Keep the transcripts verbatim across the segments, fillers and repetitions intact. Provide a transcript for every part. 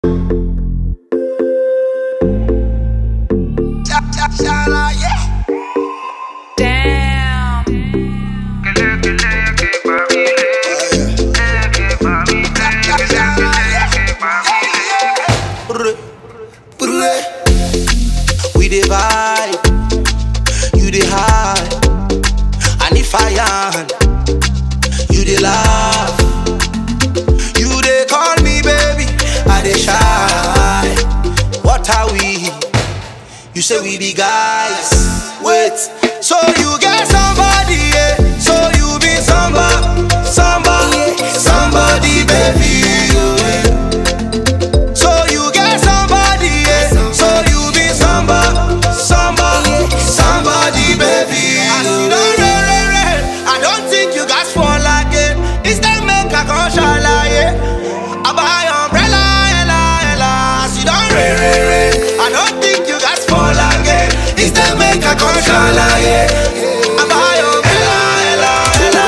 We dey vibe, you dey high, and if I am, you dey laugh. You dey call me baby, I dey shy. What are we? You say we be guys. Wait, so you get somebody, yeah? So you be somebody, somebody, somebody, baby. Yeah. So you get somebody, yeah? So you be somebody, somebody, somebody, baby. I see the red, red, red. I don't think you guys fall like it. Instead make a conscious lie. I buy umbrella, ella, ella. I see the red, red, red. I don't think you guys fall like it. Instead make a conscious lie. I buy umbrella, ella, ella.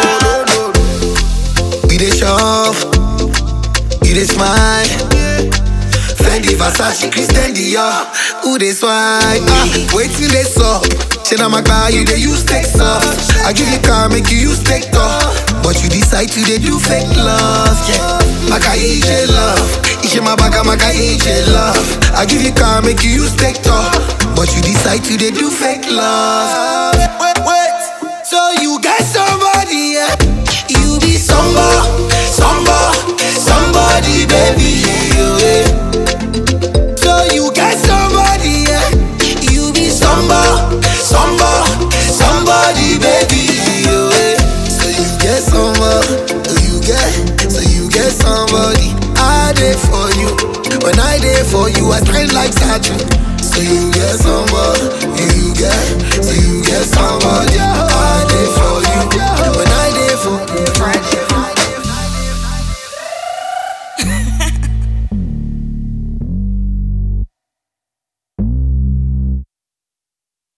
We dey shove, you dey smile. Fendi, Versace, Christian Dior, who dey swipe? Ah, waiting they suck. Say na my car, you dey use take off. I give you car, make you use take off. But you decide to dey do fake love, yeah. Maka ije love, ishe mabaka maka ije love. I give you car, make you use take off. But you decide to dey do fake love. Wait, wait, wait. So you get somebody, yeah? You be somebody, somebody, somebody, baby, yeah. So you get somebody, yeah? You be somebody, somebody, somebody, baby, yeah. So you get somebody, so you get, so you get somebody. I dey for you, when I dey for you, I shine like statue. So you get somebody,